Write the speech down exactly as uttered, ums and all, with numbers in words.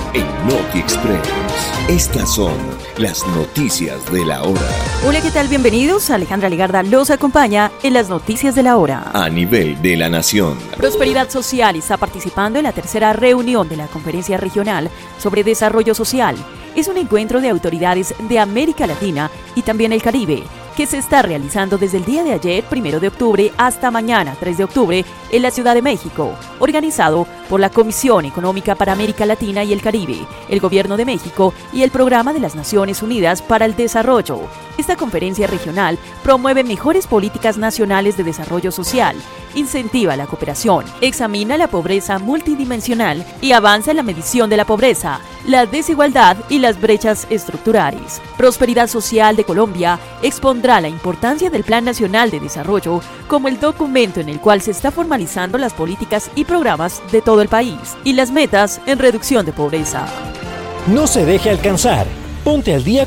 en Noti Express. Estas son las noticias de la hora. Hola, ¿qué tal? Bienvenidos. Alejandra Legarda los acompaña en las noticias de la hora. A nivel de la nación. Prosperidad Social está participando en la tercera reunión de la Conferencia Regional sobre Desarrollo Social. Es un encuentro de autoridades de América Latina y también el Caribe, que se está realizando desde el día de ayer, primero de octubre, hasta mañana, tres de octubre, en la Ciudad de México, organizado por la Comisión Económica para América Latina y el Caribe, el Gobierno de México y el Programa de las Naciones Unidas para el Desarrollo. Esta conferencia regional promueve mejores políticas nacionales de desarrollo social, incentiva la cooperación, examina la pobreza multidimensional y avanza en la medición de la pobreza, la desigualdad y las brechas estructurales. Prosperidad Social de Colombia expondrá la importancia del Plan Nacional de Desarrollo como el documento en el cual se está formalizando las políticas y programas de todo el país y las metas en reducción de pobreza. No se deje alcanzar. Ponte al día